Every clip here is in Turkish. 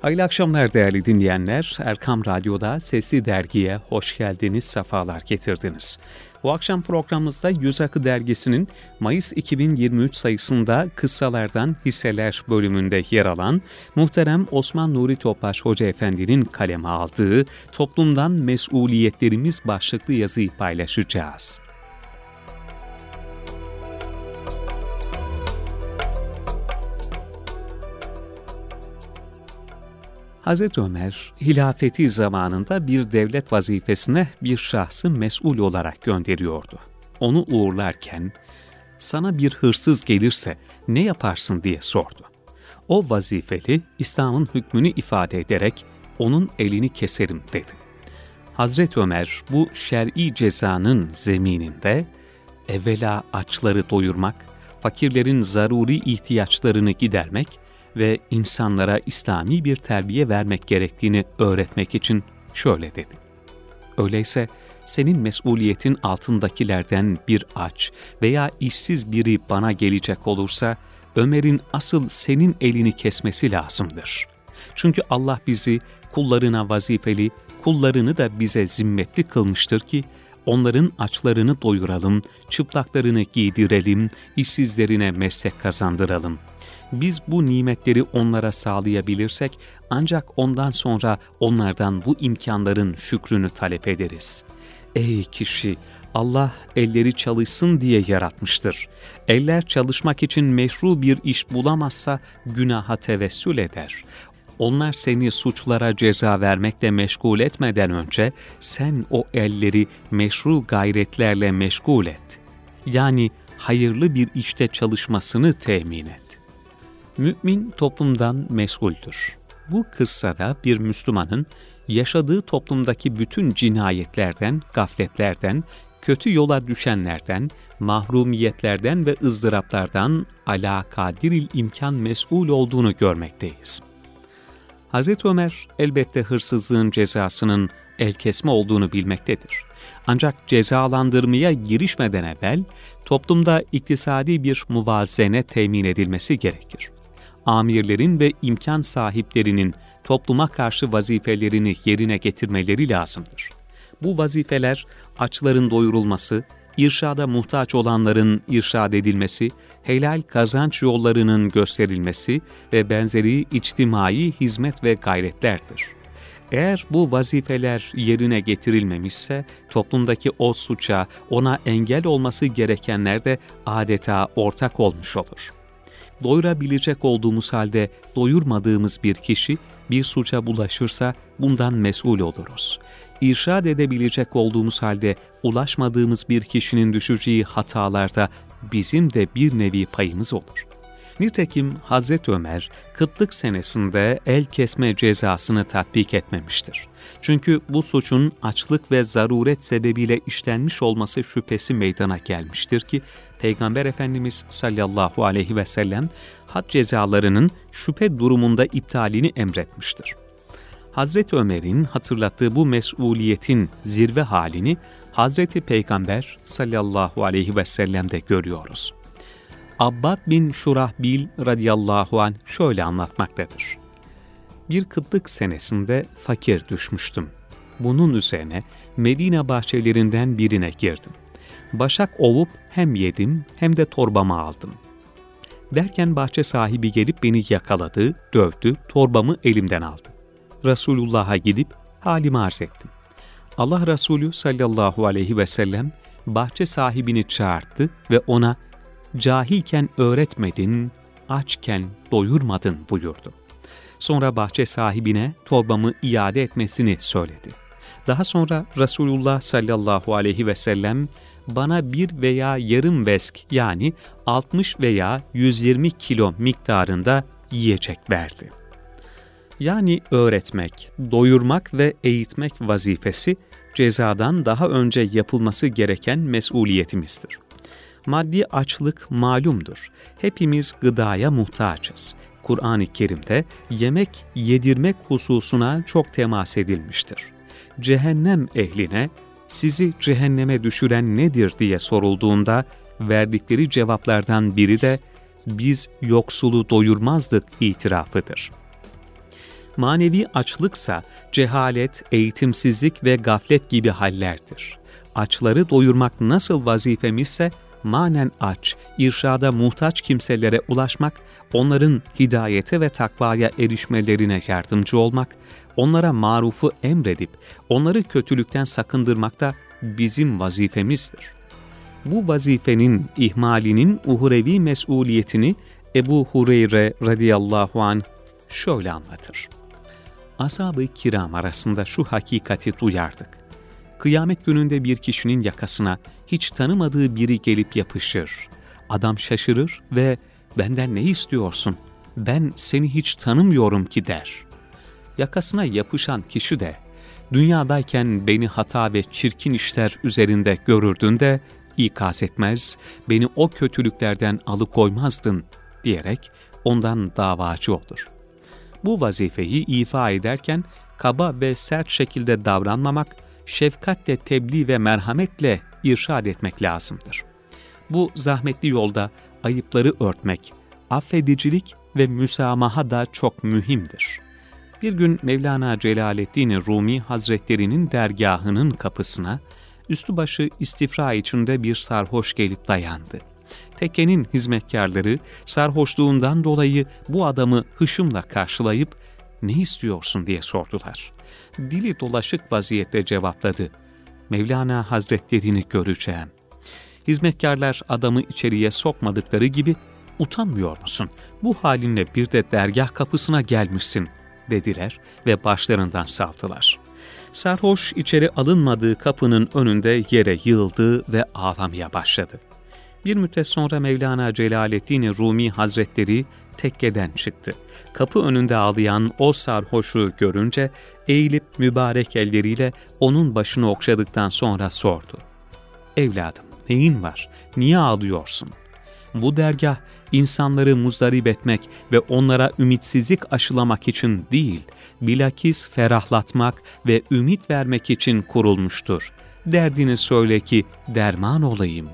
Hayırlı akşamlar değerli dinleyenler. Erkam Radyo'da Sesli Dergi'ye hoş geldiniz, sefalar getirdiniz. Bu akşam programımızda Yüz Akı Dergisi'nin Mayıs 2023 sayısında Kıssalardan Hisseler bölümünde yer alan muhterem Osman Nuri Topbaş Hoca Efendi'nin kaleme aldığı Toplumdan Mesuliyetlerimiz başlıklı yazıyı paylaşacağız. Hazreti Ömer, hilafeti zamanında bir devlet vazifesine bir şahsı mesul olarak gönderiyordu. Onu uğurlarken, sana bir hırsız gelirse ne yaparsın diye sordu. O vazifeli, İslam'ın hükmünü ifade ederek, onun elini keserim dedi. Hazreti Ömer, bu şer'i cezanın zemininde, evvela açları doyurmak, fakirlerin zaruri ihtiyaçlarını gidermek, ve insanlara İslami bir terbiye vermek gerektiğini öğretmek için şöyle dedi. Öyleyse senin mesuliyetin altındakilerden bir aç veya işsiz biri bana gelecek olursa, Ömer'in asıl senin elini kesmesi lazımdır. Çünkü Allah bizi kullarına vazifeli, kullarını da bize zimmetli kılmıştır ki, onların açlarını doyuralım, çıplaklarını giydirelim, işsizlerine meslek kazandıralım. Biz bu nimetleri onlara sağlayabilirsek ancak ondan sonra onlardan bu imkanların şükrünü talep ederiz. Ey kişi! Allah elleri çalışsın diye yaratmıştır. Eller çalışmak için meşru bir iş bulamazsa günaha tevessül eder. Onlar seni suçlara ceza vermekle meşgul etmeden önce sen o elleri meşru gayretlerle meşgul et. Yani hayırlı bir işte çalışmasını temin et. Mümin toplumdan mesuldür. Bu kıssada bir Müslümanın yaşadığı toplumdaki bütün cinayetlerden, gafletlerden, kötü yola düşenlerden, mahrumiyetlerden ve ızdıraplardan ala kadiril imkan mesul olduğunu görmekteyiz. Hazreti Ömer elbette hırsızlığın cezasının el kesme olduğunu bilmektedir. Ancak cezalandırmaya girişmeden evvel toplumda iktisadi bir muvazene temin edilmesi gerekir. Amirlerin ve imkan sahiplerinin topluma karşı vazifelerini yerine getirmeleri lazımdır. Bu vazifeler açların doyurulması, irşada muhtaç olanların irşad edilmesi, helal kazanç yollarının gösterilmesi ve benzeri içtimai hizmet ve gayretlerdir. Eğer bu vazifeler yerine getirilmemişse, toplumdaki o suça, ona engel olması gerekenler de adeta ortak olmuş olur. Doyurabilecek olduğumuz halde doyurmadığımız bir kişi bir suça bulaşırsa bundan mesul oluruz. İrşad edebilecek olduğumuz halde ulaşmadığımız bir kişinin düşeceği hatalarda bizim de bir nevi payımız olur. Nitekim Hazreti Ömer, kıtlık senesinde el kesme cezasını tatbik etmemiştir. Çünkü bu suçun açlık ve zaruret sebebiyle işlenmiş olması şüphesi meydana gelmiştir ki, Peygamber Efendimiz sallallahu aleyhi ve sellem had cezalarının şüphe durumunda iptalini emretmiştir. Hazreti Ömer'in hatırlattığı bu mesuliyetin zirve halini Hazreti Peygamber sallallahu aleyhi ve sellem'de görüyoruz. Abbad bin Şurahbil radıyallahu anh şöyle anlatmaktadır. Bir kıtlık senesinde fakir düşmüştüm. Bunun üzerine Medine bahçelerinden birine girdim. Başak ovup hem yedim hem de torbama aldım. Derken bahçe sahibi gelip beni yakaladı, dövdü, torbamı elimden aldı. Resulullah'a gidip halimi arz ettim. Allah Resulü sallallahu aleyhi ve sellem bahçe sahibini çağırdı ve ona "Cahilken öğretmedin, açken doyurmadın" buyurdu. Sonra bahçe sahibine torbamı iade etmesini söyledi. Daha sonra Resulullah sallallahu aleyhi ve sellem bana bir veya yarım vesk yani 60 veya 120 kilo miktarında yiyecek verdi. Yani öğretmek, doyurmak ve eğitmek vazifesi cezadan daha önce yapılması gereken mesuliyetimizdir. Maddi açlık malumdur. Hepimiz gıdaya muhtaçız. Kur'an-ı Kerim'de yemek yedirmek hususuna çok temas edilmiştir. Cehennem ehline sizi cehenneme düşüren nedir diye sorulduğunda verdikleri cevaplardan biri de biz yoksulu doyurmazdık itirafıdır. Manevi açlıksa cehalet, eğitimsizlik ve gaflet gibi hallerdir. Açları doyurmak nasıl vazifemizse, manen aç, irşada muhtaç kimselere ulaşmak, onların hidayete ve takvaya erişmelerine yardımcı olmak, onlara marufu emredip onları kötülükten sakındırmak da bizim vazifemizdir. Bu vazifenin ihmalinin uhrevi mesuliyetini Ebu Hureyre radıyallahu anh şöyle anlatır. Ashab-ı kiram arasında şu hakikati duyardık. Kıyamet gününde bir kişinin yakasına hiç tanımadığı biri gelip yapışır. Adam şaşırır ve "Benden ne istiyorsun? Ben seni hiç tanımıyorum ki" der. Yakasına yapışan kişi de "Dünyadayken beni hata ve çirkin işler üzerinde görürdün de ikaz etmez, beni o kötülüklerden alıkoymazdın" diyerek ondan davacı olur. Bu vazifeyi ifa ederken kaba ve sert şekilde davranmamak, şefkatle tebliğ ve merhametle irşad etmek lazımdır. Bu zahmetli yolda ayıpları örtmek, affedicilik ve müsamaha da çok mühimdir. Bir gün Mevlana Celaleddin Rumi Hazretleri'nin dergahının kapısına üstü başı istifra içinde bir sarhoş gelip dayandı. Tekkenin hizmetkarları sarhoşluğundan dolayı bu adamı hışımla karşılayıp "Ne istiyorsun?" diye sordular. Dili dolaşık vaziyette cevapladı. "Mevlana Hazretlerini göreceğim." Hizmetkarlar adamı içeriye sokmadıkları gibi "Utanmıyor musun? Bu halinle bir de dergah kapısına gelmişsin" dediler ve başlarından savdılar. Sarhoş içeri alınmadığı kapının önünde yere yığıldı ve ağlamaya başladı. Bir müddet sonra Mevlana Celaleddin Rumi Hazretleri tekkeden çıktı. Kapı önünde ağlayan o sarhoşu görünce eğilip mübarek elleriyle onun başını okşadıktan sonra sordu. "Evladım, neyin var? Niye ağlıyorsun?" "Bu dergah insanları muzdarip etmek ve onlara ümitsizlik aşılamak için değil, bilakis ferahlatmak ve ümit vermek için kurulmuştur. Derdini söyle ki derman olayım."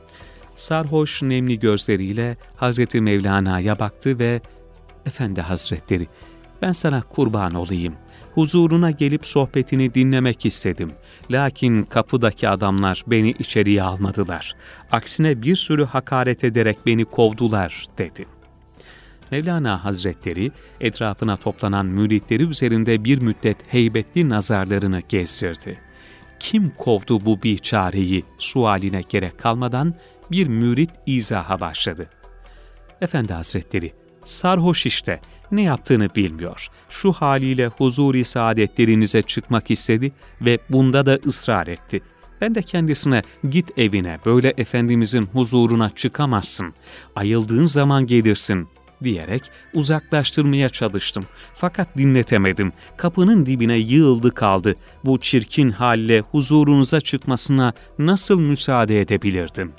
Sarhoş nemli gözleriyle Hazreti Mevlana'ya baktı ve "Efendi Hazretleri, ben sana kurban olayım. Huzuruna gelip sohbetini dinlemek istedim. Lakin kapıdaki adamlar beni içeriye almadılar. Aksine bir sürü hakaret ederek beni kovdular" dedi. Mevlana Hazretleri etrafına toplanan müritleri üzerinde bir müddet heybetli nazarlarını gezdirdi. "Kim kovdu bu biçareyi?" sualine gerek kalmadan bir mürit izaha başladı. "Efendi Hazretleri, sarhoş işte, ne yaptığını bilmiyor. Şu haliyle huzur-i saadetlerinize çıkmak istedi ve bunda da ısrar etti. Ben de kendisine 'Git evine, böyle Efendimizin huzuruna çıkamazsın, ayıldığın zaman gelirsin' diyerek uzaklaştırmaya çalıştım. Fakat dinletemedim. Kapının dibine yığıldı kaldı. Bu çirkin halle huzurunuza çıkmasına nasıl müsaade edebilirdim?"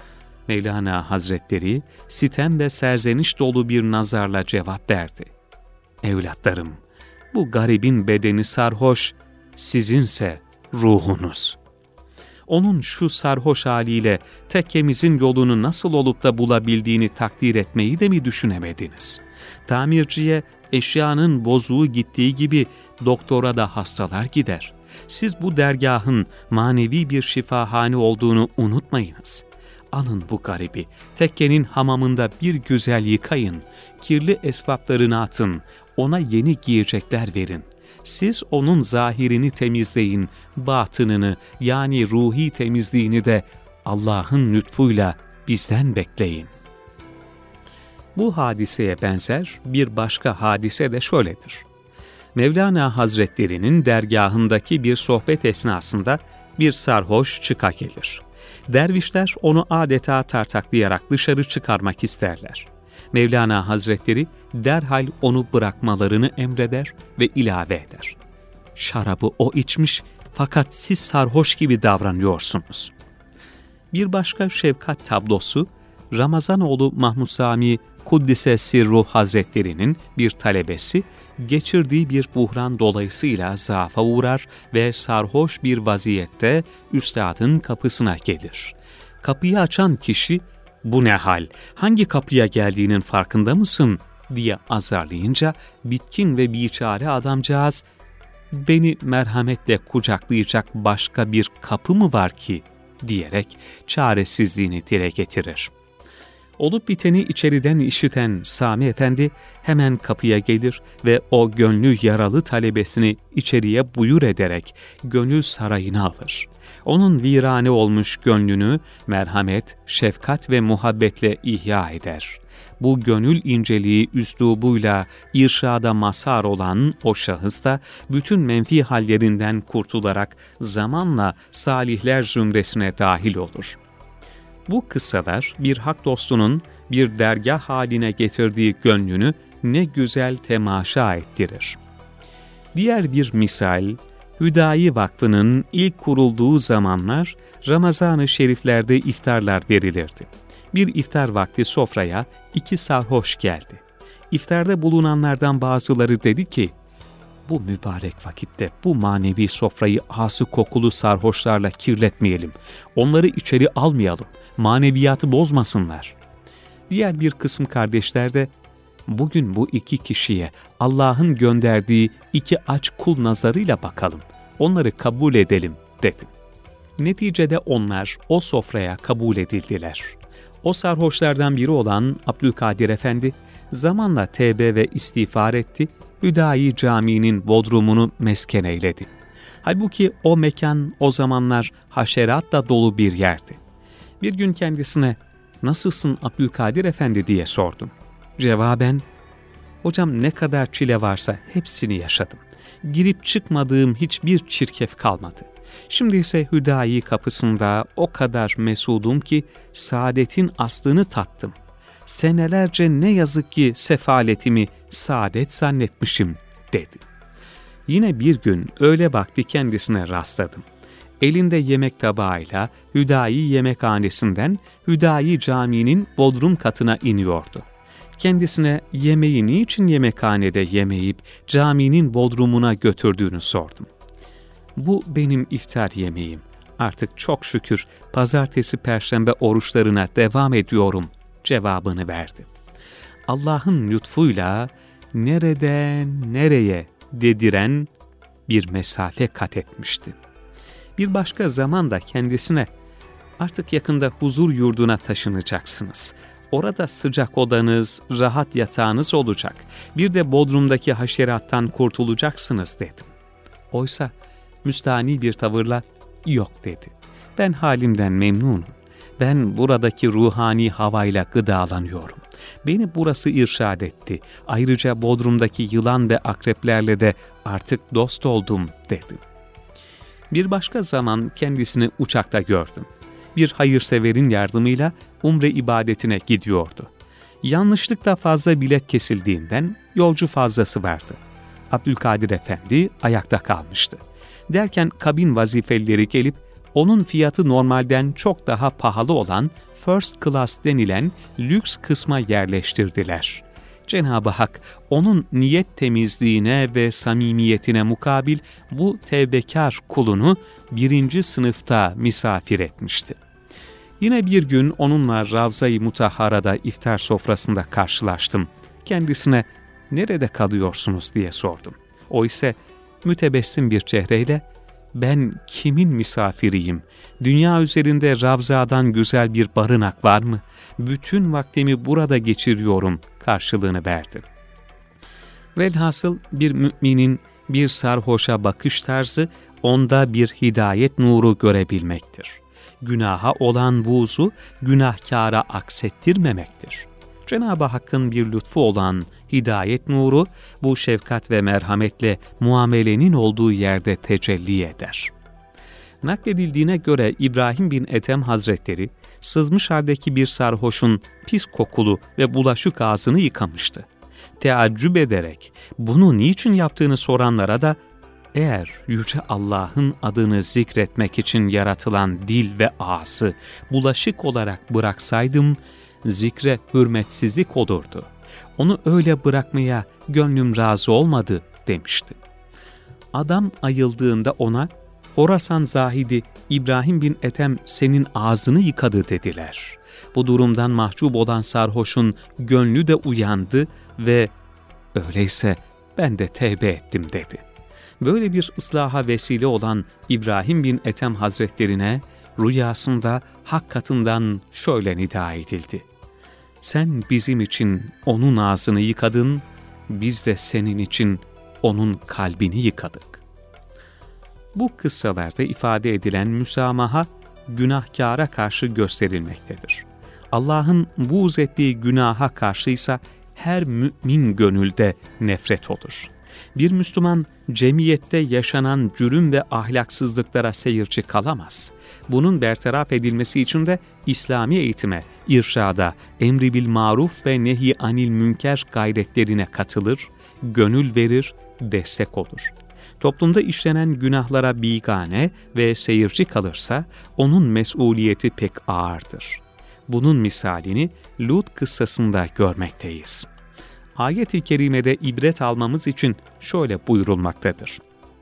Mevlana Hazretleri sitem ve serzeniş dolu bir nazarla cevap verdi. "Evlatlarım, bu garibin bedeni sarhoş, sizinse ruhunuz. Onun şu sarhoş haliyle tekkemizin yolunu nasıl olup da bulabildiğini takdir etmeyi de mi düşünemediniz? Tamirciye eşyanın bozuğu gittiği gibi doktora da hastalar gider. Siz bu dergahın manevi bir şifahane olduğunu unutmayınız. Alın bu garibi, tekkenin hamamında bir güzel yıkayın, kirli esbaplarını atın, ona yeni giyecekler verin. Siz onun zahirini temizleyin, batınını yani ruhi temizliğini de Allah'ın lütfuyla bizden bekleyin." Bu hadiseye benzer bir başka hadise de şöyledir. Mevlana Hazretleri'nin dergahındaki bir sohbet esnasında bir sarhoş çıka gelir. Dervişler onu adeta tartaklayarak dışarı çıkarmak isterler. Mevlana Hazretleri derhal onu bırakmalarını emreder ve ilave eder. "Şarabı o içmiş fakat siz sarhoş gibi davranıyorsunuz." Bir başka şefkat tablosu, Ramazanoğlu Mahmud Sami Kuddise Sirruh Hazretleri'nin bir talebesi, geçirdiği bir buhran dolayısıyla zaafa uğrar ve sarhoş bir vaziyette üstadın kapısına gelir. Kapıyı açan kişi, "Bu ne hal, hangi kapıya geldiğinin farkında mısın?" diye azarlayınca bitkin ve biçare adamcağız, beni merhametle kucaklayacak başka bir kapı mı var ki diyerek çaresizliğini dile getirir. Olup biteni içeriden işiten Sami Efendi hemen kapıya gelir ve o gönlü yaralı talebesini içeriye buyur ederek gönül sarayına alır. Onun virane olmuş gönlünü merhamet, şefkat ve muhabbetle ihya eder. Bu gönül inceliği üslubuyla irşada mazhar olan o şahıs da bütün menfi hallerinden kurtularak zamanla salihler zümresine dahil olur. Bu kıssalar bir hak dostunun bir dergah haline getirdiği gönlünü ne güzel temaşa ettirir. Diğer bir misal, Hüdayi Vakfı'nın ilk kurulduğu zamanlar Ramazan-ı Şeriflerde iftarlar verilirdi. Bir iftar vakti sofraya 2 sarhoş geldi. İftarda bulunanlardan bazıları dedi ki, bu mübarek vakitte bu manevi sofrayı ağzı kokulu sarhoşlarla kirletmeyelim. Onları içeri almayalım, maneviyatı bozmasınlar. Diğer bir kısım kardeşler de, bugün bu 2 kişiye Allah'ın gönderdiği 2 aç kul nazarıyla bakalım, onları kabul edelim dedi. Neticede onlar o sofraya kabul edildiler. O sarhoşlardan biri olan Abdülkadir Efendi zamanla tevbe ve istiğfar etti, Hüdayi Camii'nin bodrumunu mesken eyledi. Halbuki o mekan o zamanlar haşeratla dolu bir yerdi. Bir gün kendisine, "Nasılsın Abdülkadir Efendi?" diye sordum. Cevaben, "Hocam ne kadar çile varsa hepsini yaşadım. Girip çıkmadığım hiçbir çirkef kalmadı. Şimdi ise Hüdayi kapısında o kadar mesudum ki saadetin aslını tattım. Senelerce ne yazık ki sefaletimi saadet zannetmişim," dedi. Yine bir gün öğle vakti kendisine rastladım. Elinde yemek tabağıyla Hüdayi yemekhanesinden Hüdayi Camii'nin bodrum katına iniyordu. Kendisine yemeği niçin yemekhanede yemeyip caminin bodrumuna götürdüğünü sordum. "Bu benim iftar yemeğim. Artık çok şükür pazartesi, perşembe oruçlarına devam ediyorum," cevabını verdi. Allah'ın lütfuyla nereden nereye dediren bir mesafe kat etmişti. Bir başka zamanda kendisine, "Artık yakında huzur yurduna taşınacaksınız. Orada sıcak odanız, rahat yatağınız olacak. Bir de bodrumdaki haşerattan kurtulacaksınız," dedim. Oysa müstahni bir tavırla, "Yok," dedi. "Ben halimden memnunum. Ben buradaki ruhani havayla gıdalanıyorum. Beni burası irşad etti. Ayrıca bodrumdaki yılan ve akreplerle de artık dost oldum," dedi. Bir başka zaman kendisini uçakta gördüm. Bir hayırseverin yardımıyla umre ibadetine gidiyordu. Yanlışlıkla fazla bilet kesildiğinden yolcu fazlası vardı. Abdülkadir Efendi ayakta kalmıştı. Derken kabin vazifelileri gelip onun fiyatı normalden çok daha pahalı olan first class denilen lüks kısma yerleştirdiler. Cenab-ı Hak onun niyet temizliğine ve samimiyetine mukabil bu tevbekar kulunu 1. sınıfta misafir etmişti. Yine bir gün onunla Ravza-i Mutahhara'da iftar sofrasında karşılaştım. Kendisine, "Nerede kalıyorsunuz?" diye sordum. O ise mütebessim bir çehreyle, "Ben kimin misafiriyim? Dünya üzerinde Ravza'dan güzel bir barınak var mı? Bütün vaktimi burada geçiriyorum," karşılığını verdi. Velhasıl bir müminin bir sarhoşa bakış tarzı onda bir hidayet nuru görebilmektir. Günaha olan buğzu günahkara aksettirmemektir. Cenab-ı Hakk'ın bir lütfu olan hidayet nuru bu şefkat ve merhametle muamelenin olduğu yerde tecelli eder. Nakledildiğine göre İbrahim bin Ethem Hazretleri sızmış haldeki bir sarhoşun pis kokulu ve bulaşık ağzını yıkamıştı. Teaccüp ederek bunu niçin yaptığını soranlara da, "Eğer Yüce Allah'ın adını zikretmek için yaratılan dil ve ağzı bulaşık olarak bıraksaydım, zikre hürmetsizlik olurdu. Onu öyle bırakmaya gönlüm razı olmadı," demişti. Adam ayıldığında ona, "Horasan zahidi İbrahim bin Ethem senin ağzını yıkadı," dediler. Bu durumdan mahcup olan sarhoşun gönlü de uyandı, ve öyleyse ben de tevbe ettim dedi. Böyle bir ıslaha vesile olan İbrahim bin Ethem Hazretlerine rüyasında hak katından şöyle nida edildi: sen bizim için onun ağzını yıkadın, biz de senin için onun kalbini yıkadık. Bu kıssalarda ifade edilen müsamaha, günahkâra karşı gösterilmektedir. Allah'ın buğz ettiği günaha karşıysa her mümin gönülde nefret olur. Bir Müslüman, cemiyette yaşanan cürüm ve ahlaksızlıklara seyirci kalamaz. Bunun bertaraf edilmesi için de İslami eğitime, irşada, emri bil maruf ve nehy anil münker gayretlerine katılır, gönül verir, destek olur. Toplumda işlenen günahlara bigane ve seyirci kalırsa onun mesuliyeti pek ağırdır. Bunun misalini Lut kıssasında görmekteyiz. Ayet-i kerimede ibret almamız için şöyle buyurulmaktadır: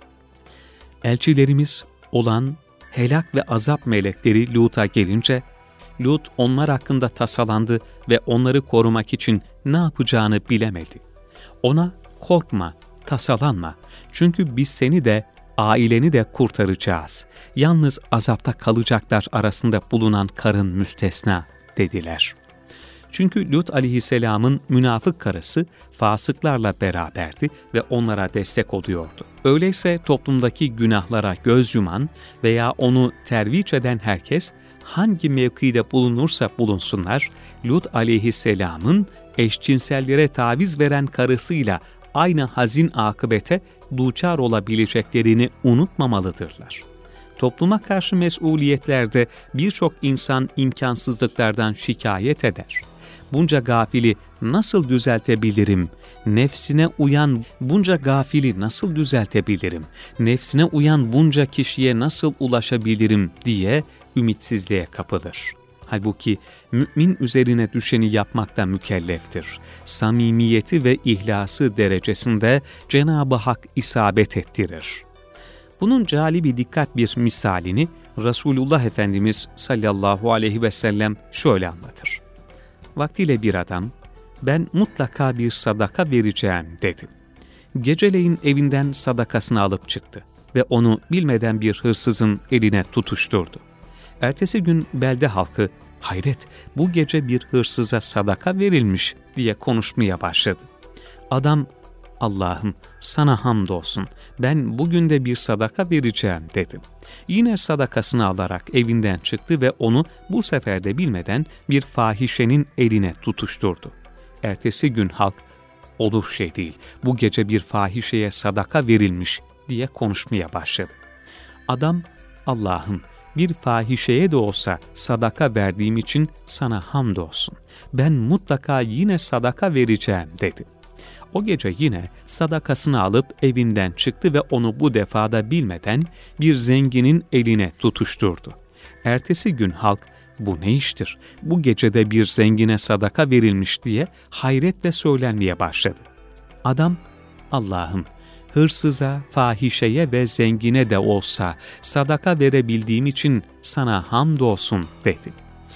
elçilerimiz olan helak ve azap melekleri Lut'a gelince, Lut onlar hakkında tasalandı ve onları korumak için ne yapacağını bilemedi. Ona korkma, tasalanma, çünkü biz seni de aileni de kurtaracağız. Yalnız azapta kalacaklar arasında bulunan karın müstesna dediler. Çünkü Lut aleyhisselamın münafık karısı fasıklarla beraberdi ve onlara destek oluyordu. Öyleyse toplumdaki günahlara göz yuman veya onu terviç eden herkes hangi mevkide bulunursa bulunsunlar, Lut aleyhisselamın eşcinsellere taviz veren karısıyla aynı hazin akıbete duçar olabileceklerini unutmamalıdırlar. Topluma karşı mesuliyetlerde birçok insan imkansızlıklardan şikayet eder. Bunca gafili nasıl düzeltebilirim? Nefsine uyan bunca gafili nasıl düzeltebilirim? Nefsine uyan bunca kişiye nasıl ulaşabilirim diye ümitsizliğe kapılır. Halbuki mümin üzerine düşeni yapmakta mükelleftir. Samimiyeti ve ihlası derecesinde Cenab-ı Hak isabet ettirir. Bunun calibi dikkat bir misalini Resulullah Efendimiz sallallahu aleyhi ve sellem şöyle anlatır. Vaktiyle bir adam, ben mutlaka bir sadaka vereceğim dedi. Geceleyin evinden sadakasını alıp çıktı ve onu bilmeden bir hırsızın eline tutuşturdu. Ertesi gün belde halkı, hayret bu gece bir hırsıza sadaka verilmiş diye konuşmaya başladı. Adam, Allah'ım sana hamdolsun, ben bugün de bir sadaka vereceğim dedi. Yine sadakasını alarak evinden çıktı ve onu bu sefer de bilmeden bir fahişenin eline tutuşturdu. Ertesi gün halk, olur şey değil, bu gece bir fahişeye sadaka verilmiş diye konuşmaya başladı. Adam, Allah'ım bir fahişeye de olsa sadaka verdiğim için sana hamdolsun, ben mutlaka yine sadaka vereceğim dedi. O gece yine sadakasını alıp evinden çıktı ve onu bu defada bilmeden bir zenginin eline tutuşturdu. Ertesi gün halk, bu ne iştir, bu gecede bir zengine sadaka verilmiş diye hayretle söylenmeye başladı. Adam, Allah'ım hırsıza, fahişeye ve zengine de olsa sadaka verebildiğim için sana hamdolsun dedi.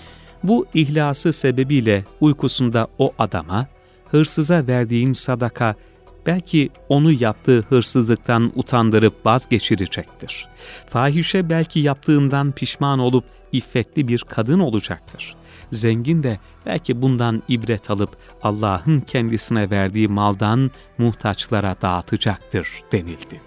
Bu ihlası sebebiyle uykusunda o adama, hırsıza verdiğin sadaka belki onu yaptığı hırsızlıktan utandırıp vazgeçirecektir. Fahişe belki yaptığından pişman olup iffetli bir kadın olacaktır. Zengin de belki bundan ibret alıp Allah'ın kendisine verdiği maldan muhtaçlara dağıtacaktır denildi.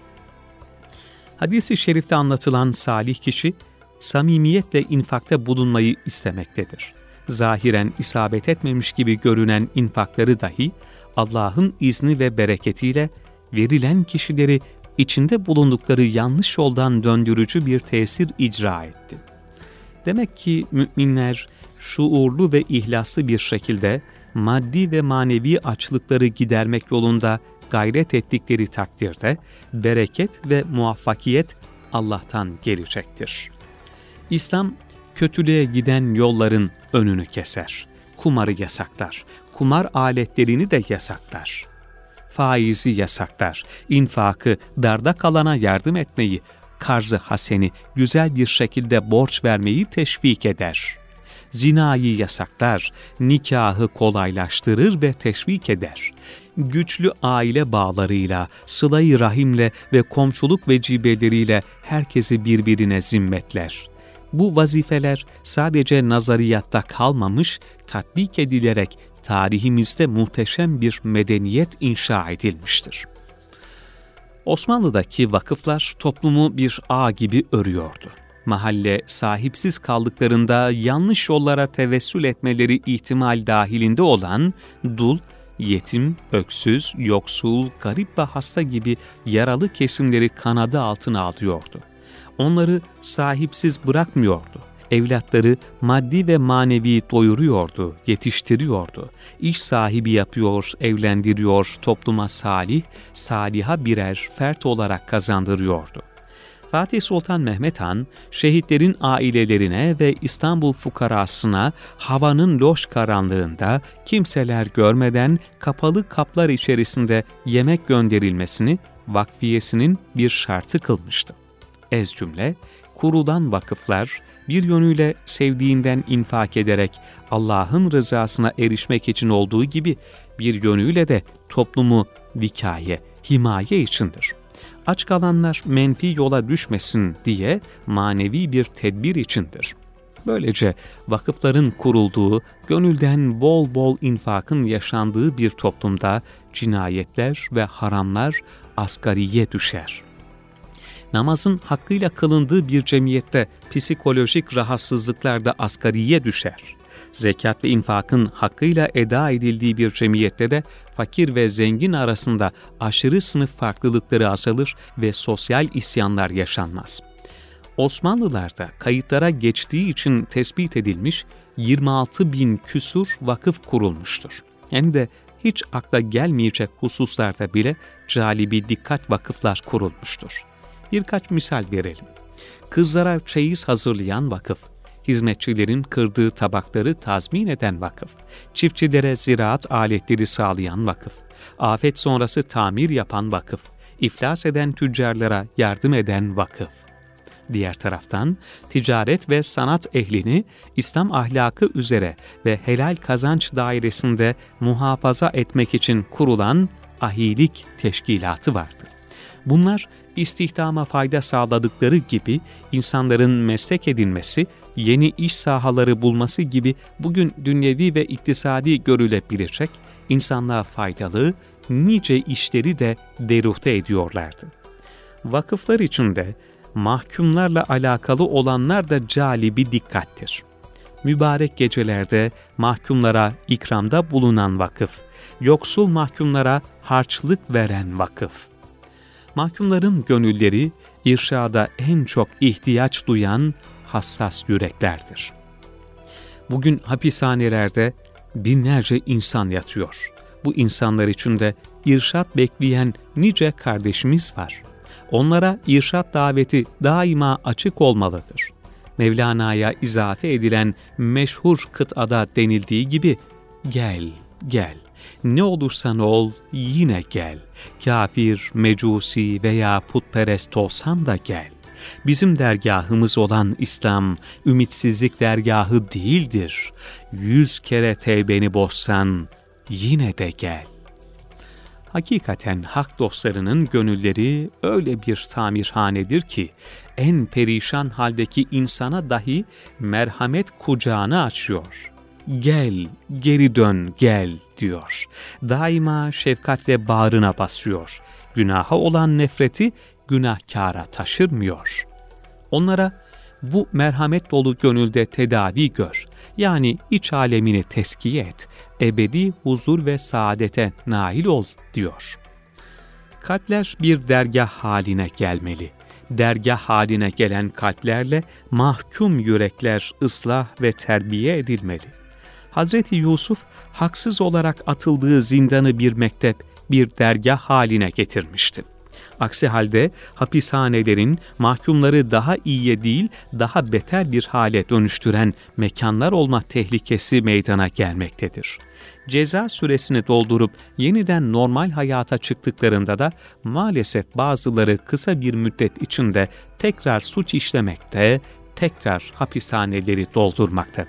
Hadis-i şerifte anlatılan salih kişi, samimiyetle infakta bulunmayı istemektedir. Zahiren isabet etmemiş gibi görünen infakları dahi Allah'ın izni ve bereketiyle verilen kişileri içinde bulundukları yanlış yoldan döndürücü bir tesir icra etti. Demek ki müminler şuurlu ve ihlaslı bir şekilde maddi ve manevi açlıkları gidermek yolunda gayret ettikleri takdirde bereket ve muvaffakiyet Allah'tan gelecektir. İslam, kötülüğe giden yolların önünü keser. Kumarı yasaklar. Kumar aletlerini de yasaklar. Faizi yasaklar. İnfakı, darda kalana yardım etmeyi, karz-ı haseni, güzel bir şekilde borç vermeyi teşvik eder. zinayı yasaklar, nikahı kolaylaştırır ve teşvik eder. Güçlü aile bağlarıyla, sıla-i rahimle ve komşuluk vecibeleriyle herkesi birbirine zimmetler. Bu vazifeler sadece nazariyatta kalmamış, tatbik edilerek tarihimizde muhteşem bir medeniyet inşa edilmiştir. Osmanlı'daki vakıflar toplumu bir ağ gibi örüyordu. Mahalle sahipsiz kaldıklarında yanlış yollara tevessül etmeleri ihtimal dahilinde olan dul, yetim, öksüz, yoksul, garip ve hasta gibi yaralı kesimleri kanadı altına alıyordu. Onları sahipsiz bırakmıyordu. Evlatları maddi ve manevi doyuruyordu, yetiştiriyordu. İş sahibi yapıyor, evlendiriyor, topluma salih, saliha birer fert olarak kazandırıyordu. Fatih Sultan Mehmet Han, şehitlerin ailelerine ve İstanbul fukarasına havanın loş karanlığında kimseler görmeden kapalı kaplar içerisinde yemek gönderilmesini vakfiyesinin bir şartı kılmıştı. Ez cümle, kurulan vakıflar bir yönüyle sevdiğinden infak ederek Allah'ın rızasına erişmek için olduğu gibi bir yönüyle de toplumu vikaye, himaye içindir. Aç kalanlar menfi yola düşmesin diye manevi bir tedbir içindir. Böylece vakıfların kurulduğu, gönülden bol bol infakın yaşandığı bir toplumda cinayetler ve haramlar asgariye düşer. Namazın hakkıyla kılındığı bir cemiyette psikolojik rahatsızlıklar da asgariye düşer. Zekat ve infakın hakkıyla eda edildiği bir cemiyette de fakir ve zengin arasında aşırı sınıf farklılıkları azalır ve sosyal isyanlar yaşanmaz. Osmanlılar'da kayıtlara geçtiği için tespit edilmiş 26.000 küsur vakıf kurulmuştur. Hem de hiç akla gelmeyecek hususlarda bile calibi dikkat vakıflar kurulmuştur. Birkaç misal verelim. Kızlara çeyiz hazırlayan vakıf, hizmetçilerin kırdığı tabakları tazmin eden vakıf, çiftçilere ziraat aletleri sağlayan vakıf, afet sonrası tamir yapan vakıf, iflas eden tüccarlara yardım eden vakıf. Diğer taraftan ticaret ve sanat ehlini İslam ahlakı üzere ve helal kazanç dairesinde muhafaza etmek için kurulan ahilik teşkilatı vardı. Bunlar istihdama fayda sağladıkları gibi insanların meslek edinmesi, yeni iş sahaları bulması gibi bugün dünyevi ve iktisadi görülebilecek, insanlığa faydalı nice işleri de deruhte ediyorlardı. Vakıflar içinde mahkumlarla alakalı olanlar da calibi dikkattir. Mübarek gecelerde mahkumlara ikramda bulunan vakıf, yoksul mahkumlara harçlık veren vakıf. Mahkumların gönülleri irşada en çok ihtiyaç duyan hassas yüreklerdir. Bugün hapishanelerde binlerce insan yatıyor. Bu insanlar için de irşat bekleyen nice kardeşimiz var. Onlara irşat daveti daima açık olmalıdır. Mevlana'ya izafe edilen meşhur kıtada denildiği gibi, gel, gel, ne olursan ol yine gel, kafir, mecusi veya putperest olsan da gel. Bizim dergahımız olan İslam, ümitsizlik dergahı değildir. 100 kere tevbeni bozsan yine de gel. Hakikaten hak dostlarının gönülleri öyle bir tamirhanedir ki, en perişan haldeki insana dahi merhamet kucağını açıyor. Gel, geri dön, gel diyor. Daima şefkatle bağrına basıyor. Günaha olan nefreti günahkara taşırmıyor. Onlara bu merhamet dolu gönülde tedavi gör. Yani iç alemini teskiye et, ebedi huzur ve saadete nail ol diyor. Kalpler bir dergah haline gelmeli. Dergah haline gelen kalplerle mahkum yürekler ıslah ve terbiye edilmeli. Hazreti Yusuf haksız olarak atıldığı zindanı bir mektep, bir dergah haline getirmişti. Aksi halde hapishanelerin mahkumları daha iyiye değil, daha beter bir hale dönüştüren mekanlar olma tehlikesi meydana gelmektedir. Ceza süresini doldurup yeniden normal hayata çıktıklarında da maalesef bazıları kısa bir müddet içinde tekrar suç işlemekte, tekrar hapishaneleri doldurmaktadır.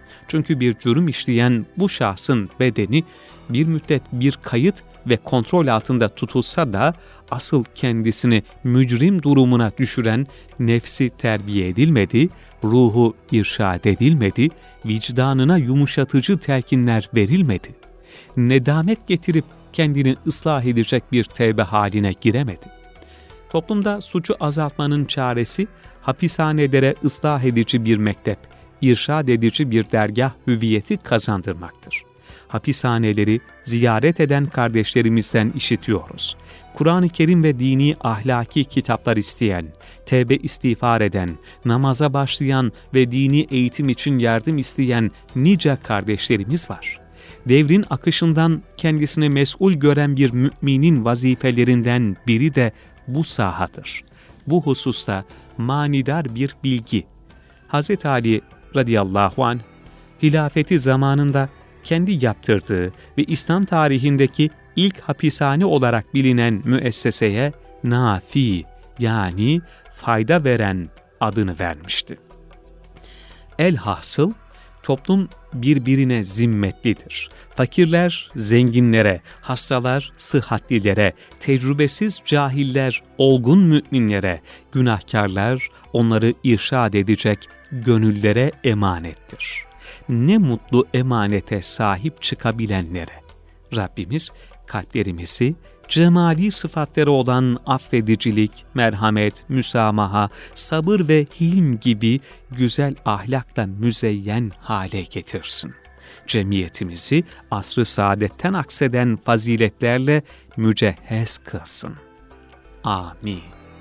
Çünkü bir cürüm işleyen bu şahsın bedeni bir müddet bir kayıt ve kontrol altında tutulsa da asıl kendisini mücrim durumuna düşüren nefsi terbiye edilmedi, ruhu irşad edilmedi, vicdanına yumuşatıcı telkinler verilmedi. Nedamet getirip kendini ıslah edecek bir tevbe haline giremedi. Toplumda suçu azaltmanın çaresi, hapishanelere ıslah edici bir mektep, irşad edici bir dergâh hüviyeti kazandırmaktır. Hapishaneleri ziyaret eden kardeşlerimizden işitiyoruz. Kur'an-ı Kerim ve dini ahlaki kitaplar isteyen, tevbe istiğfar eden, namaza başlayan ve dini eğitim için yardım isteyen nice kardeşlerimiz var. Devrin akışından kendisini mesul gören bir müminin vazifelerinden biri de bu sahadır. Bu hususta manidar bir bilgi. Hz. Ali radıyallahu anh, hilafeti zamanında kendi yaptırdığı ve İslam tarihindeki ilk hapishane olarak bilinen müesseseye nafi yani fayda veren adını vermişti. Elhasıl toplum birbirine zimmetlidir. Fakirler zenginlere, hastalar sıhhatlilere, tecrübesiz cahiller olgun müminlere, günahkarlar onları irşad edecek gönüllere emanettir. Ne mutlu emanete sahip çıkabilenlere. Rabbimiz kalplerimizi cemali sıfatları olan affedicilik, merhamet, müsamaha, sabır ve hilm gibi güzel ahlakla müzeyyen hale getirsin. Cemiyetimizi asr-ı saadetten akseden faziletlerle mücehhez kılsın. Amin.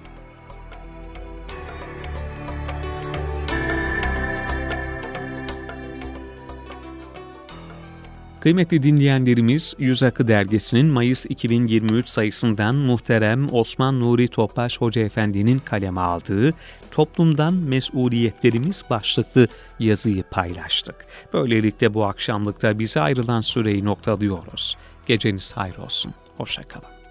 Kıymetli dinleyenlerimiz, Yüz Akı Dergisi'nin Mayıs 2023 sayısından muhterem Osman Nuri Topbaş Hoca Efendi'nin kaleme aldığı Toplumdan Mesuliyetlerimiz başlıklı yazıyı paylaştık. Böylelikle bu akşamlıkta bize ayrılan süreyi noktalıyoruz. Geceniz hayır olsun. Hoşça kalın.